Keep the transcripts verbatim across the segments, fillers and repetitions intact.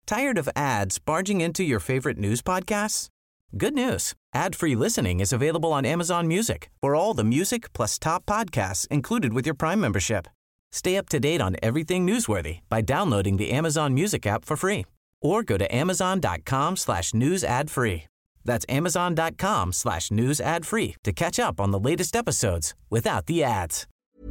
Tired of ads barging into your favorite news podcasts? Good news. Ad-free listening is available on Amazon Music for all the music plus top podcasts included with your Prime membership. Stay up to date on everything newsworthy by downloading the Amazon Music app for free or go to amazon.com slash news ad free. That's amazon.com slash news ad free to catch up on the latest episodes without the ads.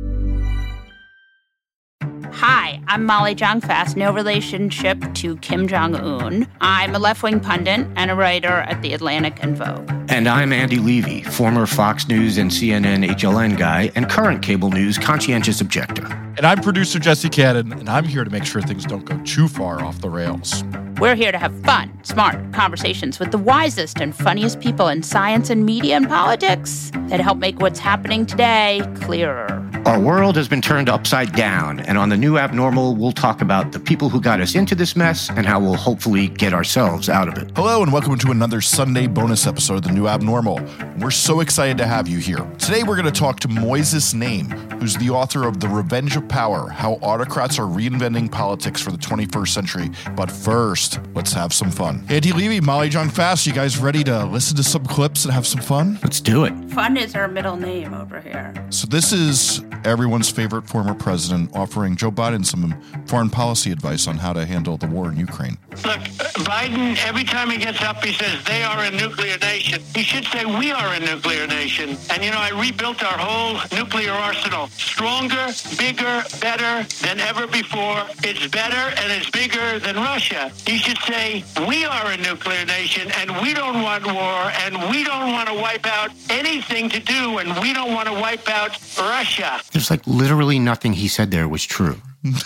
Hi, I'm Molly Jong-Fast, no relationship to Kim Jong-un. I'm a left-wing pundit and a writer at The Atlantic and Vogue. And I'm Andy Levy, former Fox News and C N N H L N guy and current cable news conscientious objector. And I'm producer Jesse Cannon, and I'm here to make sure things don't go too far off the rails. We're here to have fun, smart conversations with the wisest and funniest people in science and media and politics that help make what's happening today clearer. Our world has been turned upside down, and on the new Abnormal, we'll talk about the people who got us into this mess and how we'll hopefully get ourselves out of it. Hello, and welcome to another Sunday bonus episode of the new Abnormal. We're so excited to have you here. Today, we're going to talk to Moises Naim, who's the author of The Revenge of Power, How Autocrats Are Reinventing Politics for the twenty-first Century. But first, let's have some fun. Andy Levy, Molly Jong-Fast, you guys ready to listen to some clips and have some fun? Let's do it. Fun is her middle name over here. So this is everyone's favorite former president offering Joe Biden some foreign policy advice on how to handle the war in Ukraine. Look, Biden, every time he gets up, he says they are a nuclear nation. He should say we are a nuclear nation. And, you know, I rebuilt our whole nuclear arsenal. Stronger, bigger, better than ever before. It's better and it's bigger than Russia. He should say we are a nuclear nation and we don't want war and we don't want to wipe out anything to do and we don't want to wipe out Russia. There's like literally nothing he said there was true.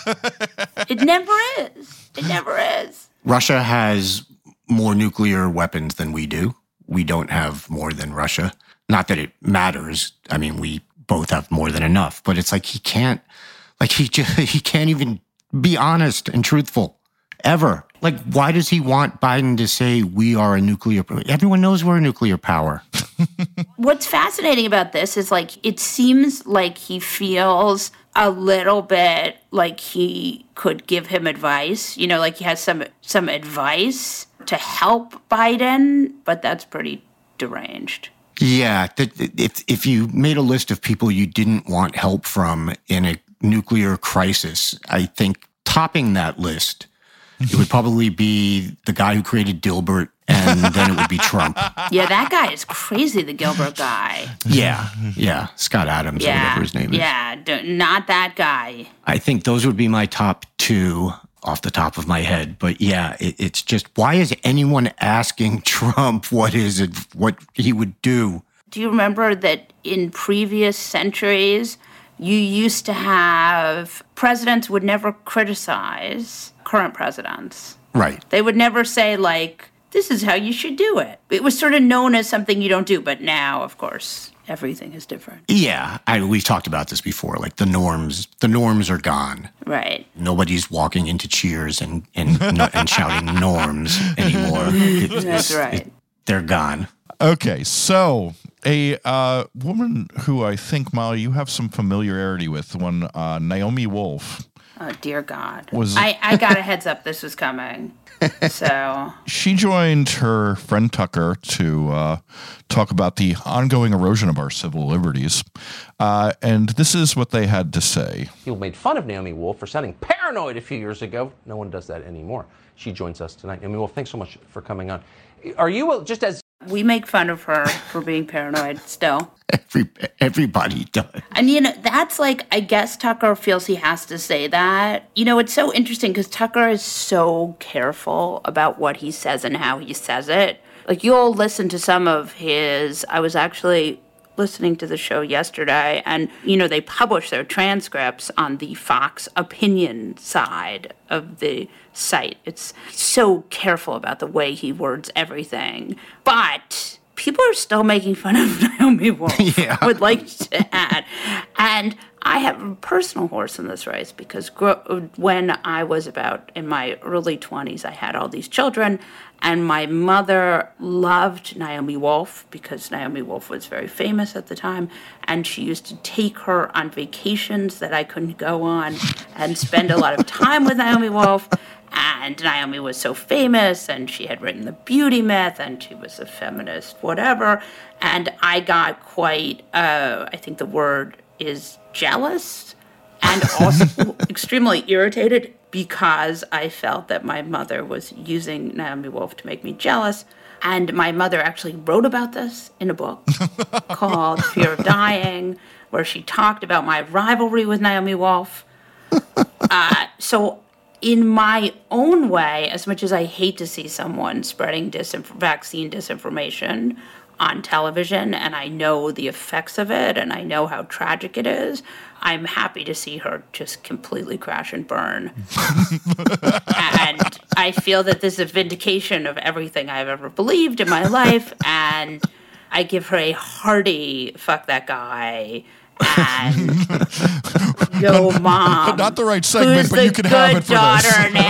It never is. It never is. Russia has more nuclear weapons than we do. We don't have more than Russia. Not that it matters. I mean, we both have more than enough. But it's like he can't, like he just, he can't even be honest and truthful ever. Like, why does he want Biden to say we are a nuclear power? Everyone knows we're a nuclear power. What's fascinating about this is, like, it seems like he feels a little bit like he could give him advice. You know, like he has some some advice to help Biden, but that's pretty deranged. Yeah, if if you made a list of people you didn't want help from in a nuclear crisis, I think topping that list, it would probably be the guy who created Dilbert, and then it would be Trump. Yeah, that guy is crazy, the Gilbert guy. Yeah, yeah, Scott Adams, yeah, or whatever his name is. Yeah, d- not that guy. I think those would be my top two off the top of my head. But yeah, it, it's just, why is anyone asking Trump what is it, what he would do? Do you remember that in previous centuries, you used to have presidents would never criticize current presidents? Right. They would never say, like, this is how you should do it. It was sort of known as something you don't do. But now, of course, everything is different. Yeah. I, we've talked about this before. Like, the norms, the norms are gone. Right. Nobody's walking into Cheers and and, and shouting norms anymore. It, That's right. It, they're gone. Okay, so a uh, woman who I think, Molly, you have some familiarity with, one uh, Naomi Wolf. Oh, dear God. Was I, I got a heads up this was coming. So she joined her friend Tucker to uh, talk about the ongoing erosion of our civil liberties. Uh, and this is what they had to say. People made fun of Naomi Wolf for sounding paranoid a few years ago. No one does that anymore. She joins us tonight. Naomi Wolf, thanks so much for coming on. Are you, just as we make fun of her for being paranoid still. Every, everybody does. And, you know, that's like, I guess Tucker feels he has to say that. You know, it's so interesting because Tucker is so careful about what he says and how he says it. Like, you'll listen to some of his, I was actually listening to the show yesterday, and, you know, they publish their transcripts on the Fox opinion side of the site. It's so careful about the way he words everything. But people are still making fun of Naomi Wolf, yeah. I would like to add. And I have a personal horse in this race because gro- when I was about in my early twenties, I had all these children, and my mother loved Naomi Wolf because Naomi Wolf was very famous at the time, and she used to take her on vacations that I couldn't go on and spend a lot of time with Naomi Wolf. And Naomi was so famous, and she had written The Beauty Myth, and she was a feminist, whatever. And I got quite, uh, I think the word is jealous, and also extremely irritated because I felt that my mother was using Naomi Wolf to make me jealous. And my mother actually wrote about this in a book called Fear of Dying, where she talked about my rivalry with Naomi Wolf. Uh, so in my own way, as much as I hate to see someone spreading disinf- vaccine disinformation on television, and I know the effects of it, and I know how tragic it is, I'm happy to see her just completely crash and burn. And I feel that this is a vindication of everything I've ever believed in my life, and I give her a hearty fuck that guy. And yo, mom. Not the right segment, but you can have it for daughter this.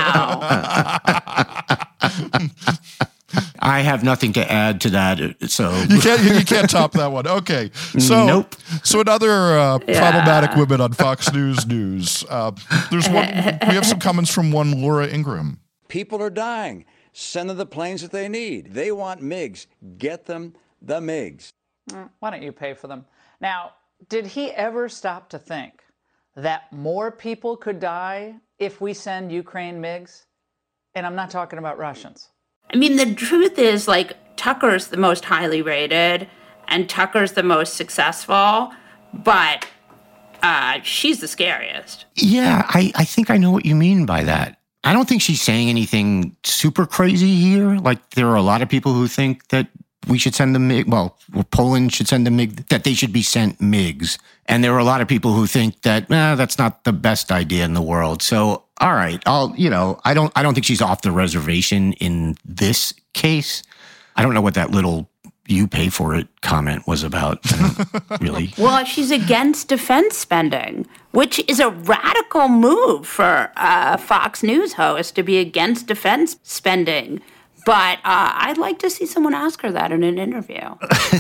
now. I have nothing to add to that. So you can't you can't top that one. Okay, so nope. So another uh, Yeah. problematic women on Fox News News. Uh, there's one. We have some comments from one Laura Ingraham. People are dying. Send them the planes that they need. They want MiGs. Get them the MiGs. Why don't you pay for them? Now, did he ever stop to think that more people could die if we send Ukraine MiGs? And I'm not talking about Russians. I mean, the truth is, like, Tucker's the most highly rated, and Tucker's the most successful, but uh, she's the scariest. Yeah, I, I think I know what you mean by that. I don't think she's saying anything super crazy here. Like, there are a lot of people who think that we should send them MiG, well, Poland should send them MiG, that they should be sent MiGs. And there are a lot of people who think that, nah, that's not the best idea in the world. So, all right, I'll, you know, I don't, I don't think she's off the reservation in this case. I don't know what that little "you pay for it" comment was about. I don't really. Well, she's against defense spending, which is a radical move for a Fox News host to be against defense spending. But uh, I'd like to see someone ask her that in an interview.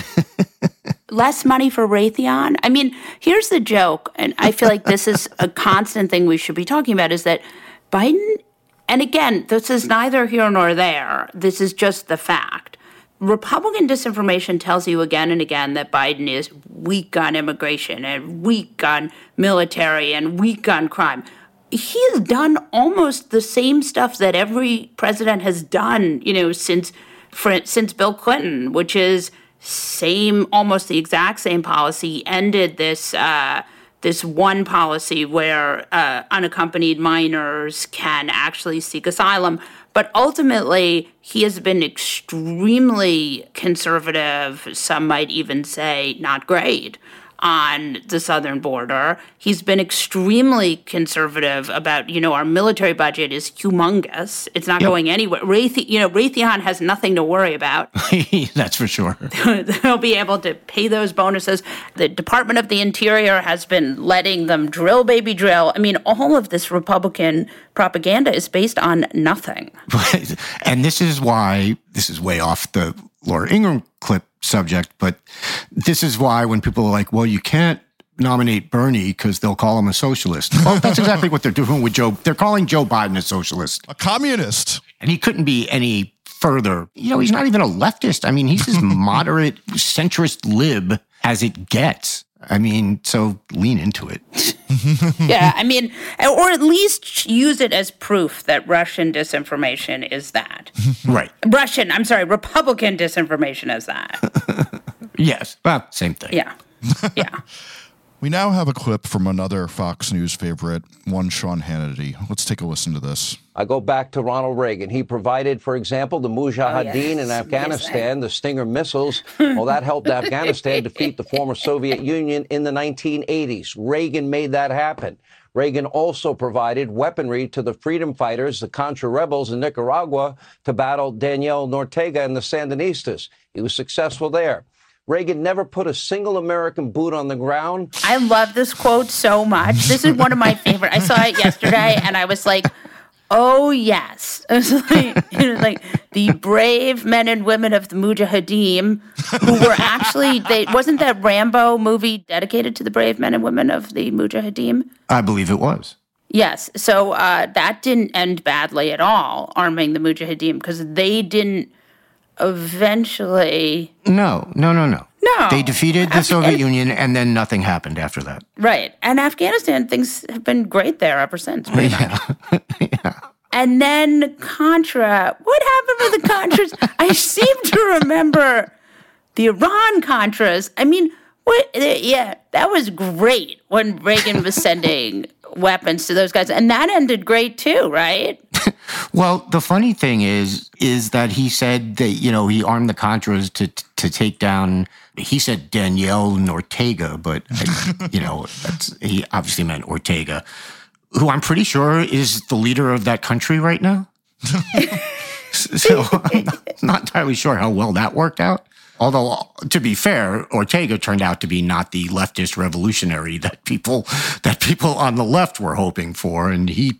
Less money for Raytheon? I mean, here's the joke, and I feel like this is a constant thing we should be talking about, is that Biden, and again, this is neither here nor there, this is just the fact. Republican disinformation tells you again and again that Biden is weak on immigration and weak on military and weak on crime. He has done almost the same stuff that every president has done, you know, since for, since Bill Clinton, which is same, almost the exact same policy, ended this uh, this one policy where uh, unaccompanied minors can actually seek asylum. But ultimately, he has been extremely conservative, some might even say not great, on the southern border. He's been extremely conservative about, you know, our military budget is humongous. It's not yep. going anywhere. Raytheon, you know, Raytheon has nothing to worry about. That's for sure. They'll be able to pay those bonuses. The Department of the Interior has been letting them drill, baby, drill. I mean, all of this Republican propaganda is based on nothing. And this is why, this is way off the Laura Ingraham clip subject, but this is why when people are like, well, you can't nominate Bernie because they'll call him a socialist. Well, that's exactly what they're doing with Joe. They're calling Joe Biden a socialist. A communist. And he couldn't be any further. You know, he's not even a leftist. I mean, he's as moderate, centrist lib as it gets. I mean, so lean into it. Yeah, I mean, or at least use it as proof that Russian disinformation is that. Right. Russian, I'm sorry, Republican disinformation is that. Yes, well, same thing. Yeah, yeah. We now have a clip from another Fox News favorite, one Sean Hannity. Let's take a listen to this. I go back to Ronald Reagan. He provided, for example, the Mujahideen oh, yes. in Afghanistan, yes, the Stinger missiles. Well, that helped Afghanistan defeat the former Soviet Union in the nineteen eighties. Reagan made that happen. Reagan also provided weaponry to the freedom fighters, the Contra rebels in Nicaragua, to battle Daniel Ortega and the Sandinistas. He was successful there. Reagan never put a single American boot on the ground. I love this quote so much. This is one of my favorite. I saw it yesterday, and I was like, oh, yes. It was like, it was like the brave men and women of the Mujahideen who were actually, they wasn't that Rambo movie dedicated to the brave men and women of the Mujahideen? I believe it was. Yes. So uh, that didn't end badly at all, arming the Mujahideen, because they didn't eventually... No, no, no, no. No. They defeated the Afghan- Soviet Union, and then nothing happened after that. Right. And Afghanistan, things have been great there ever since. Pretty Yeah. much. yeah. And then Contra. What happened with the Contras? I seem to remember the Iran Contras. I mean, what? Yeah, that was great when Reagan was sending weapons to those guys. And that ended great too, right? Well, the funny thing is, is that he said that, you know, he armed the Contras to to take down, he said Danielle and Ortega, but, you know, that's, he obviously meant Ortega, who I'm pretty sure is the leader of that country right now. So I'm not entirely sure how well that worked out. Although, to be fair, Ortega turned out to be not the leftist revolutionary that people that people on the left were hoping for, and he...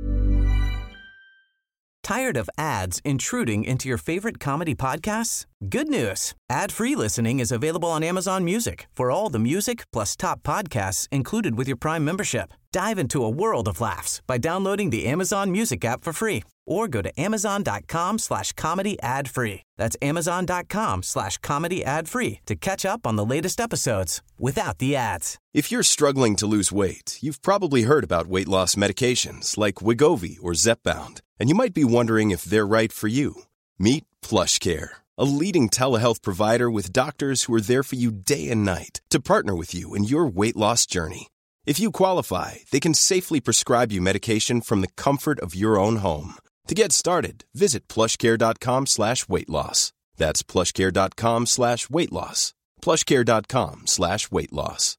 Tired of ads intruding into your favorite comedy podcasts? Good news. Ad-free listening is available on Amazon Music for all the music plus top podcasts included with your Prime membership. Dive into a world of laughs by downloading the Amazon Music app for free or go to amazon.com slash comedy ad free. That's amazon.com slash comedy ad free to catch up on the latest episodes without the ads. If you're struggling to lose weight, you've probably heard about weight loss medications like Wegovy or Zepbound, and you might be wondering if they're right for you. Meet PlushCare, a leading telehealth provider with doctors who are there for you day and night to partner with you in your weight loss journey. If you qualify, they can safely prescribe you medication from the comfort of your own home. To get started, visit plushcare.com slash weight loss. That's plushcare.com slash weight loss. plushcare.com slash weight loss.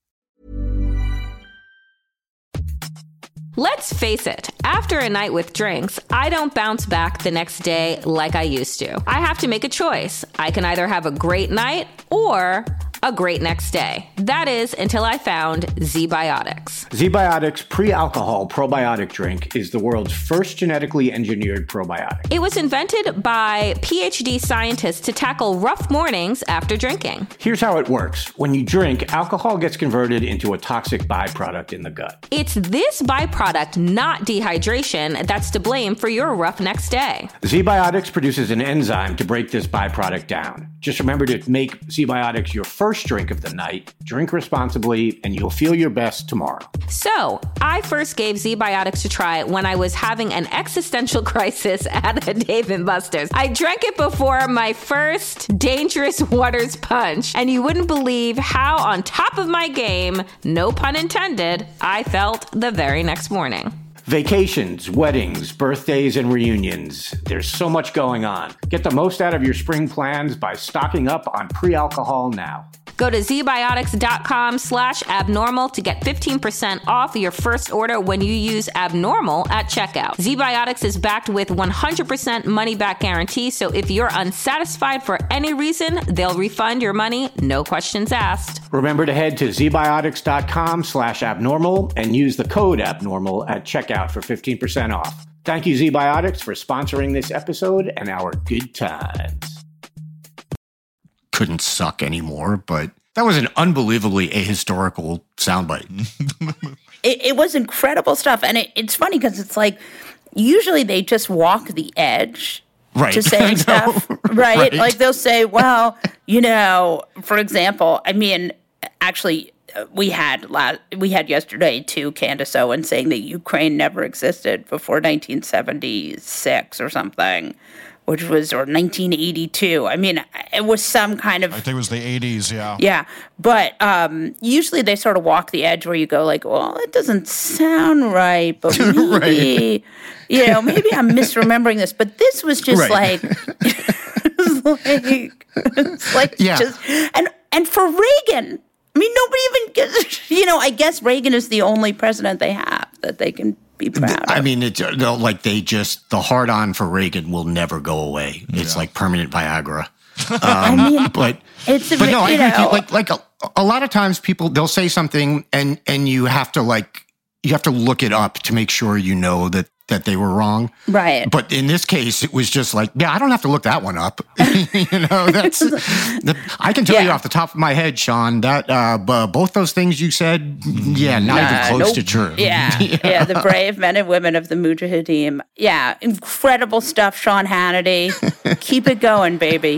Let's face it, after a night with drinks, I don't bounce back the next day like I used to. I have to make a choice. I can either have a great night or a great next day. That is until I found Z-Biotics. Z-Biotics pre-alcohol probiotic drink is the world's first genetically engineered probiotic. It was invented by P H D scientists to tackle rough mornings after drinking. Here's how it works. When you drink, alcohol gets converted into a toxic byproduct in the gut. It's this byproduct, not dehydration, that's to blame for your rough next day. Z-Biotics produces an enzyme to break this byproduct down. Just remember to make Z-Biotics your first drink of the night, drink responsibly, and you'll feel your best tomorrow. So, I first gave Z-Biotics a try when I was having an existential crisis at a Dave and Buster's. I drank it before my first Dangerous Waters punch, and you wouldn't believe how on top of my game, no pun intended, I felt the very next morning. Vacations, weddings, birthdays, and reunions. There's so much going on. Get the most out of your spring plans by stocking up on pre-alcohol now. Go to zbiotics.com slash abnormal to get fifteen percent off your first order when you use abnormal at checkout. Z-Biotics is backed with one hundred percent money-back guarantee, so if you're unsatisfied for any reason, they'll refund your money, no questions asked. Remember to head to zbiotics.com slash abnormal and use the code abnormal at checkout for fifteen percent off. Thank you, Z-Biotics, for sponsoring this episode and our good times. Couldn't suck anymore, but that was an unbelievably ahistorical soundbite. it, it was incredible stuff. And it, it's funny because it's like, usually they just walk the edge right. to saying stuff, right? right? Like they'll say, well, you know, for example, I mean, actually, we had last, we had yesterday too, Candace Owen saying that Ukraine never existed before nineteen seventy-six or something, which was, or nineteen eighty-two. I mean, it was some kind of... I think it was the eighties, yeah. Yeah, but um, usually they sort of walk the edge where you go like, well, it doesn't sound right, but maybe, right. you know, maybe I'm misremembering this. But this was just right. like, it was like, it's like yeah. just... And, and for Reagan... I mean, nobody even gets, you know, I guess Reagan is the only president they have that they can be proud of. I mean, it's like they just, the hard on for Reagan will never go away. It's yeah. like permanent Viagra. Um, I mean, but, it's a, but no, I you agree know, with you. Like, like a, a lot of times people, they'll say something and, and you have to like, you have to look it up to make sure you know that that they were wrong. Right. But in this case, it was just like, yeah, I don't have to look that one up. you know, that's, the, I can tell yeah. you off the top of my head, Sean, that uh, b- both those things you said, yeah, not nah, even close nope. to true. Yeah. yeah. Yeah. The brave men and women of the Mujahideen. Yeah. Incredible stuff, Sean Hannity. Keep it going, baby.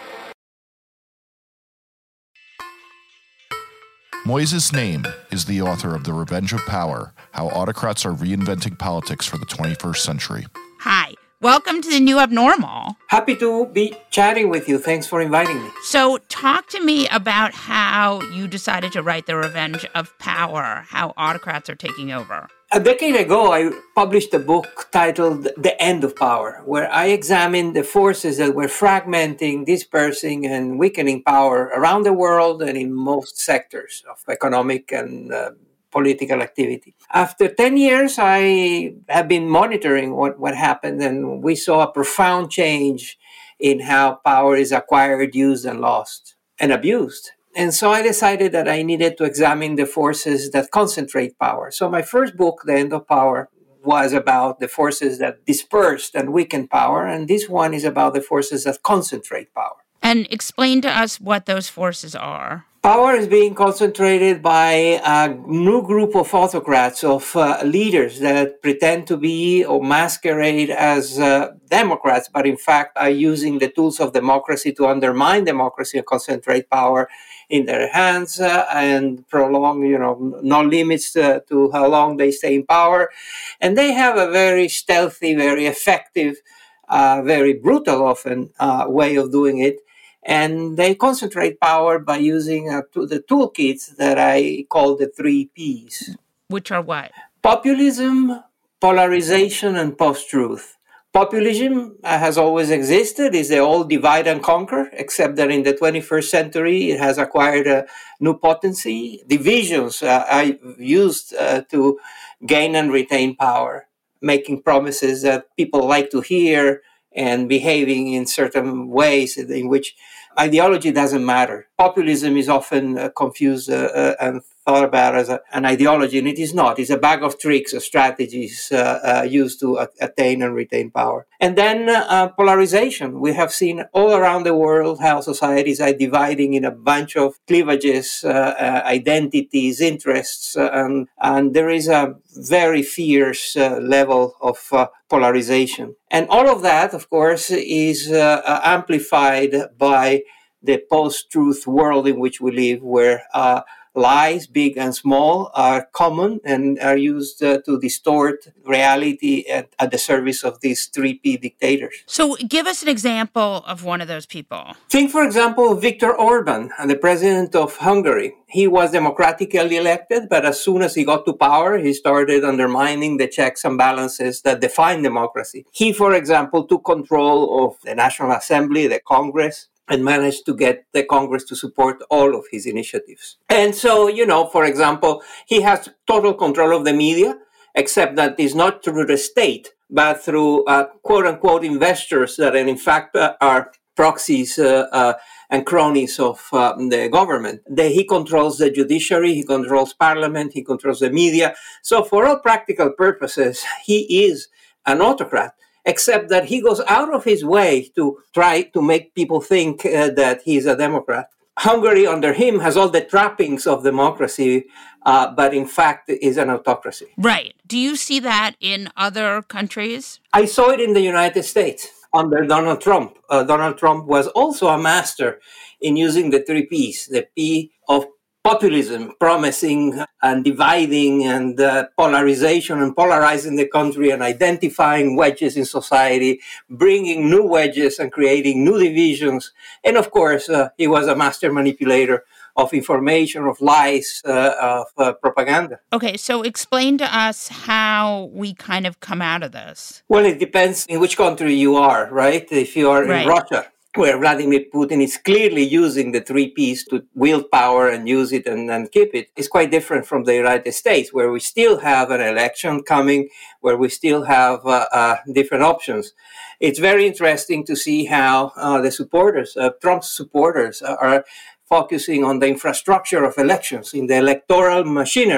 Moises Naim is the author of The Revenge of Power, How Autocrats Are Reinventing Politics for the twenty-first Century. Hi. Welcome to the New Abnormal. Happy to be chatting with you. Thanks for inviting me. So talk to me about how you decided to write The Revenge of Power, how autocrats are taking over. A decade ago, I published a book titled The End of Power, where I examined the forces that were fragmenting, dispersing, and weakening power around the world and in most sectors of economic and uh, political activity. After ten years, I have been monitoring what, what happened, and we saw a profound change in how power is acquired, used, and lost, and abused. And so I decided that I needed to examine the forces that concentrate power. So my first book, The End of Power, was about the forces that dispersed and weaken power, and this one is about the forces that concentrate power. And explain to us what those forces are. Power is being concentrated by a new group of autocrats, of uh, leaders that pretend to be or masquerade as uh, Democrats, but in fact are using the tools of democracy to undermine democracy and concentrate power in their hands uh, and prolong, you know, no limits uh, to how long they stay in power. And they have a very stealthy, very effective, uh, very brutal often uh, way of doing it. And they concentrate power by using uh, to the toolkits that I call the three Ps. Which are what? Populism, polarization, and post-truth. Populism uh, has always existed, is the old divide and conquer, except that in the twenty-first century it has acquired a new potency. Divisions uh, are used uh, to gain and retain power, making promises that people like to hear and behaving in certain ways in which ideology doesn't matter. Populism is often uh, confused uh, uh, and thought about as a, an ideology, and it is not. It's a bag of tricks or strategies uh, uh, used to uh, attain and retain power. And then uh, polarization. We have seen all around the world how societies are dividing in a bunch of cleavages, uh, uh, identities, interests, uh, and, and there is a very fierce uh, level of uh, polarization. And all of that, of course, is uh, uh, amplified by the post-truth world in which we live, where uh, lies, big and small, are common and are used uh, to distort reality at, at the service of these three P dictators. So give us an example of one of those people. Think, for example, of Viktor Orban, the president of Hungary. He was democratically elected, but as soon as he got to power, he started undermining the checks and balances that define democracy. He, for example, took control of the National Assembly, the Congress, and managed to get the Congress to support all of his initiatives. And so, you know, for example, he has total control of the media, except that it's not through the state, but through uh, quote-unquote investors that in fact uh, are proxies uh, uh, and cronies of uh, the government. The, he controls the judiciary, he controls parliament, he controls the media. So for all practical purposes, he is an autocrat, except that he goes out of his way to try to make people think uh, that he's a Democrat. Hungary, under him, has all the trappings of democracy, uh, but in fact is an autocracy. Right. Do you see that in other countries? I saw it in the United States under Donald Trump. Uh, Donald Trump was also a master in using the three Ps, the P of populism, promising and dividing and uh, polarization and polarizing the country and identifying wedges in society, bringing new wedges and creating new divisions. And of course, uh, he was a master manipulator of information, of lies, uh, of uh, propaganda. Okay, so explain to us how we kind of come out of this. Well, it depends in which country you are, right? If you are right. in Russia, where Vladimir Putin is clearly using the three Ps to wield power and use it and, and keep it, it's quite different from the United States, where we still have an election coming, where we still have uh, uh, different options. It's very interesting to see how uh, the supporters, uh, Trump's supporters, are focusing on the infrastructure of elections, in the electoral machinery.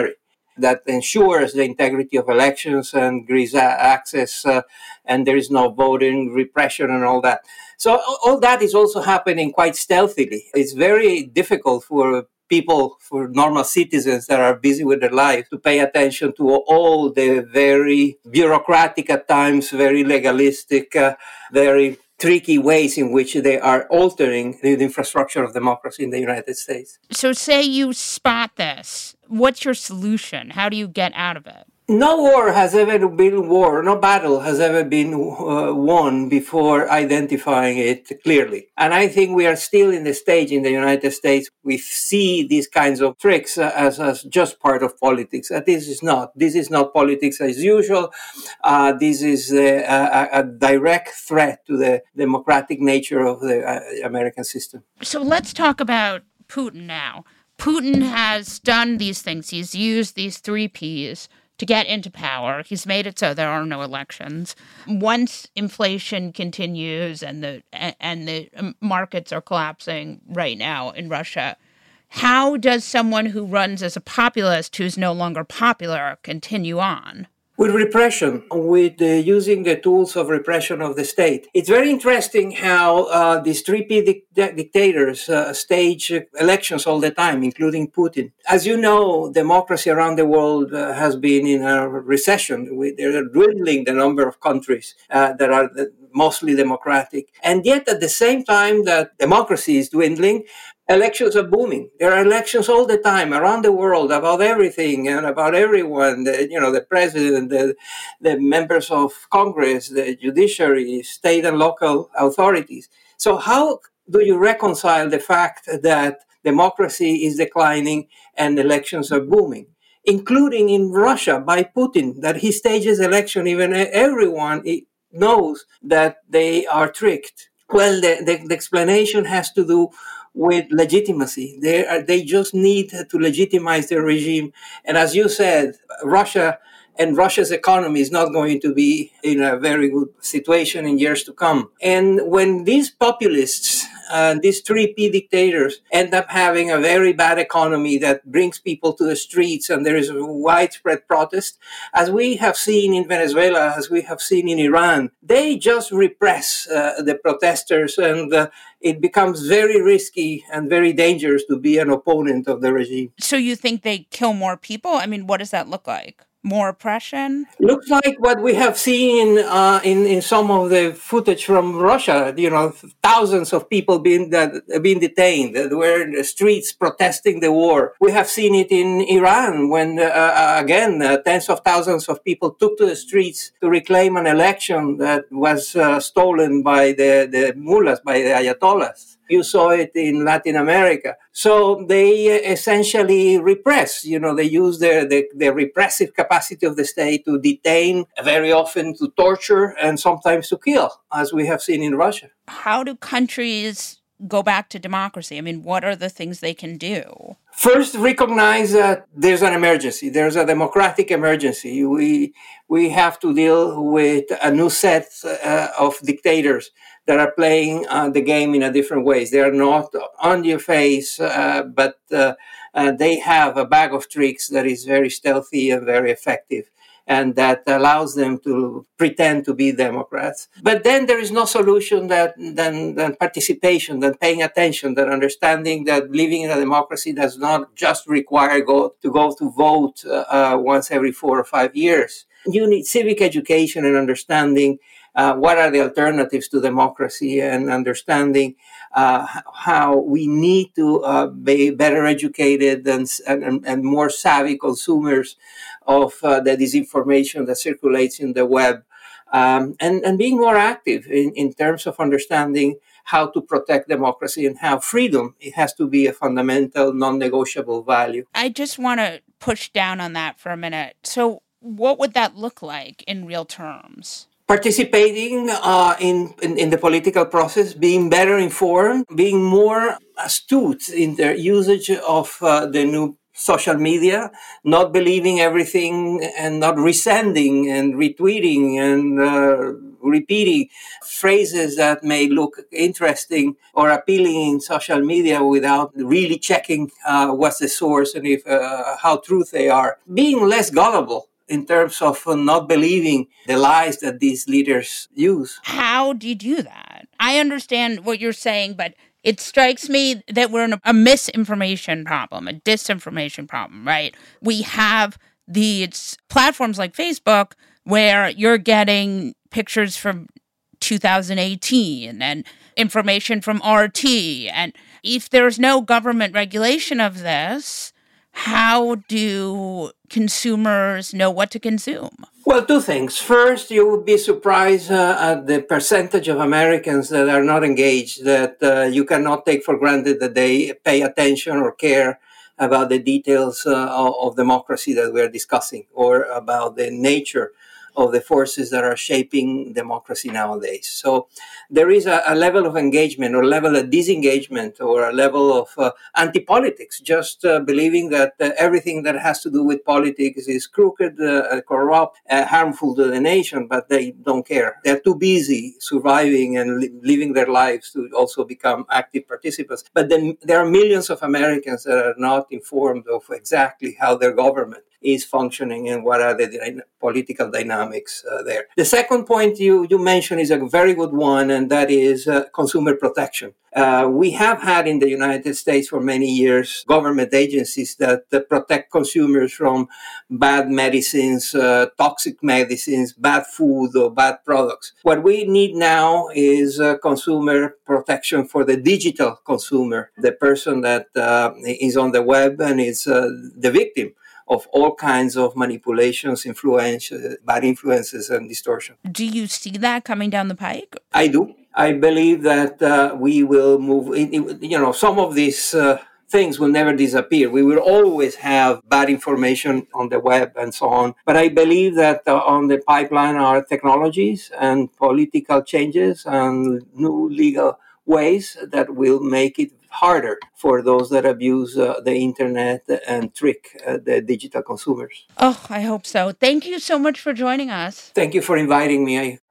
that ensures the integrity of elections and grease access, uh, and there is no voting repression and all that. So all that is also happening quite stealthily. It's very difficult for people, for normal citizens that are busy with their life, to pay attention to all the very bureaucratic, at times very legalistic, uh, very tricky ways in which they are altering the infrastructure of democracy in the United States. So say you spot this. What's your solution? How do you get out of it? No war has ever been war, no battle has ever been uh, won before identifying it clearly. And I think we are still in the stage in the United States, we see these kinds of tricks uh, as, as just part of politics. Uh, this is not. This is not politics as usual. Uh, this is a, a, a direct threat to the democratic nature of the uh, American system. So let's talk about Putin now. Putin has done these things. He's used these three Ps to get into power. He's made it so there are no elections. Once inflation continues and the and the markets are collapsing right now in Russia, how does someone who runs as a populist who's no longer popular continue on? With repression, with uh, using the tools of repression of the state. It's very interesting how uh, these three P dic- dictators uh, stage elections all the time, including Putin. As you know, democracy around the world uh, has been in a recession. They're dwindling the number of countries uh, that are mostly democratic. And yet, at the same time that democracy is dwindling, elections are booming. There are elections all the time around the world about everything and about everyone. The, you know, the president, the, the members of Congress, the judiciary, state and local authorities. So how do you reconcile the fact that democracy is declining and elections are booming? Including in Russia by Putin, that he stages election, even everyone knows that they are tricked. Well, the, the, the explanation has to do with legitimacy. They are, they just need to legitimize their regime. And as you said, Russia and Russia's economy is not going to be in a very good situation in years to come. And when these populists, uh, these three P dictators, end up having a very bad economy that brings people to the streets and there is a widespread protest, as we have seen in Venezuela, as we have seen in Iran, they just repress uh, the protesters, and uh, it becomes very risky and very dangerous to be an opponent of the regime. So you think they kill more people? I mean, what does that look like? More oppression? Looks like what we have seen uh, in, in some of the footage from Russia, you know, thousands of people being, that, being detained, that were in the streets protesting the war. We have seen it in Iran when, uh, again, uh, tens of thousands of people took to the streets to reclaim an election that was uh, stolen by the, the mullahs, by the ayatollahs. You saw it in Latin America. So they essentially repress, you know, they use their, their, their repressive capacity of the state to detain, very often to torture, and sometimes to kill, as we have seen in Russia. How do countries go back to democracy? I mean, what are the things they can do? First, recognize that there's an emergency. There's a democratic emergency. We we have to deal with a new set uh, of dictators that are playing uh, the game in a different ways. They are not on your face, uh, but uh, uh, they have a bag of tricks that is very stealthy and very effective, and that allows them to pretend to be Democrats. But then there is no solution that, than, than participation, than paying attention, than understanding that living in a democracy does not just require go, to go to vote uh, once every four or five years. You need civic education and understanding uh, what are the alternatives to democracy, and understanding uh, how we need to uh, be better educated and, and, and more savvy consumers of uh, the disinformation that circulates in the web, um, and, and being more active in, in terms of understanding how to protect democracy and how freedom, it has to be a fundamental, non-negotiable value. I just want to push down on that for a minute. So what would that look like in real terms? Participating uh, in, in, in the political process, being better informed, being more astute in their usage of uh, the new social media, not believing everything and not resending and retweeting and uh, repeating phrases that may look interesting or appealing in social media without really checking uh, what's the source and if uh, how true they are. Being less gullible in terms of uh, not believing the lies that these leaders use. How do you do that? I understand what you're saying, but it strikes me that we're in a, a misinformation problem, a disinformation problem, right? We have these platforms like Facebook where you're getting pictures from two thousand eighteen and information from R T. And if there's no government regulation of this, how do consumers know what to consume? Well, two things. First, you would be surprised uh, at the percentage of Americans that are not engaged, that uh, you cannot take for granted that they pay attention or care about the details uh, of, of democracy that we are discussing, or about the nature of the forces that are shaping democracy nowadays. So there is a, a level of engagement or level of disengagement or a level of uh, anti-politics, just uh, believing that uh, everything that has to do with politics is crooked, uh, corrupt, uh, harmful to the nation, but they don't care. They're too busy surviving and li- living their lives to also become active participants. But then there are millions of Americans that are not informed of exactly how their government is functioning and what are the dyna- political dynamics uh, there. The second point you, you mentioned is a very good one, and that is uh, consumer protection. Uh, we have had in the United States for many years government agencies that uh, protect consumers from bad medicines, uh, toxic medicines, bad food, or bad products. What we need now is uh, consumer protection for the digital consumer, the person that uh, is on the web and is uh, the victim of all kinds of manipulations, influence, bad influences, and distortion. Do you see that coming down the pike? I do. I believe that uh, we will move, in, you know, some of these uh, things will never disappear. We will always have bad information on the web and so on. But I believe that uh, on the pipeline are technologies and political changes and new legal ways that will make it harder for those that abuse uh, the internet and trick uh, the digital consumers. Oh, I hope so. Thank you so much for joining us. Thank you for inviting me. I...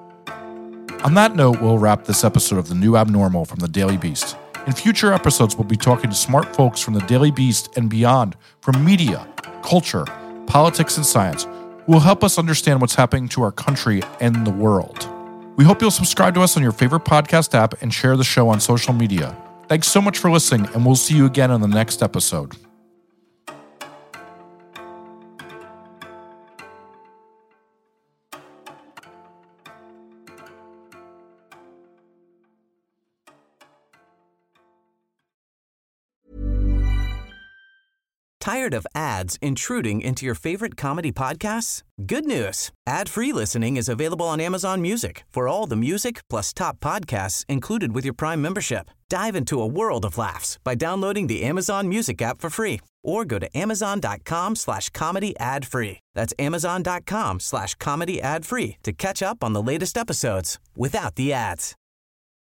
On that note, we'll wrap this episode of The New Abnormal from The Daily Beast. In future episodes, we'll be talking to smart folks from The Daily Beast and beyond, from media, culture, politics, and science, who will help us understand what's happening to our country and the world. We hope you'll subscribe to us on your favorite podcast app and share the show on social media. Thanks so much for listening, and we'll see you again on the next episode. Tired of ads intruding into your favorite comedy podcasts? Good news. Ad-free listening is available on Amazon Music for all the music plus top podcasts included with your Prime membership. Dive into a world of laughs by downloading the Amazon Music app for free or go to amazon.com slash comedy ad free. That's amazon.com slash comedy ad free to catch up on the latest episodes without the ads.